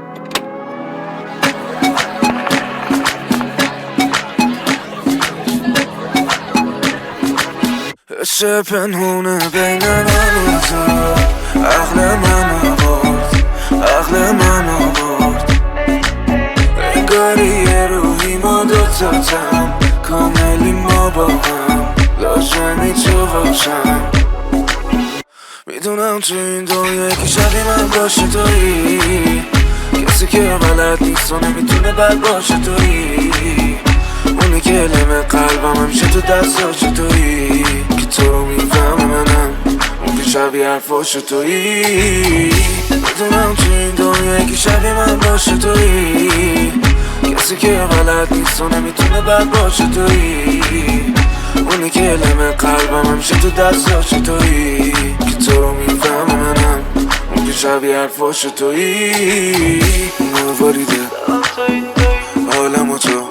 عشق پنهونه بین من و تو عقل منو برد، عقل منو برد. انگاری یه روحی ما دوتاتم، کاملی ما با هم، لازمی تو باشم. میدونم تو این دنیا یکی شبیه من باشه تویی، کسی که بلد نیست و نمیتونه بد باشه تویی، اونی که لم قلبم همیشه تو دستاش تویی، که تو رو میفهمه منم اون که شبیه حرفاش تویی. میدونم تو این دنیا یکی شبیه من باشه تویی، کسی که بلد نیست و نمیتونه بد باشه تویی، اونی که لم قلبم همیشه تو دستاش تویی، که تو رو میفهمه منم اون که شبیه حرفاش تویی. مواریده حالمو تو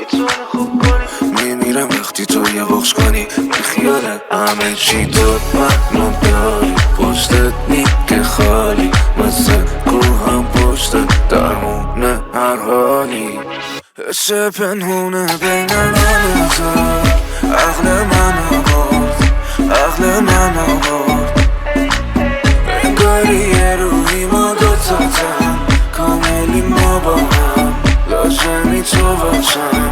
میمیرم وقتی تو یه بخش کنی، بی خیالت همه چی داد منو داری، پشتت نیگه خالی مثل روحم پشتت درمونه هر حالی. عشق پنهونه بین من و تو عقل منو برد، عقل منو برد. انگاری یه روحی ما دوتاتم، کاملی ما با هم، لازمی تو باشم.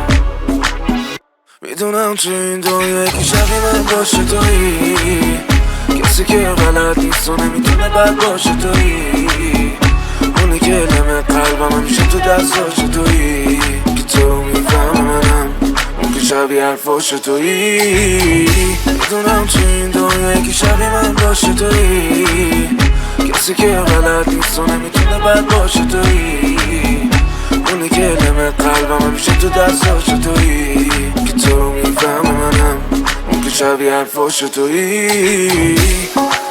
میدونم تو این دنیا یکی شبیه من باشه تویی، کسی که بلد نیست و نمیتونه بد باشه تویی، اونی که لم قلبم همیشه تو دستاش تویی، که تو رو میفهمه منم اون که شبیه حرفاش تویی. میدونم تو این دنیا یکی شبیه من باشه تویی، کسی که بلد نیست و نمیتونه بد باشه تویی، اونی که لم قلبم همیشه تو دستاش تویی، که تو رو میفهمه منم اون که شبیه حرفاش تویی.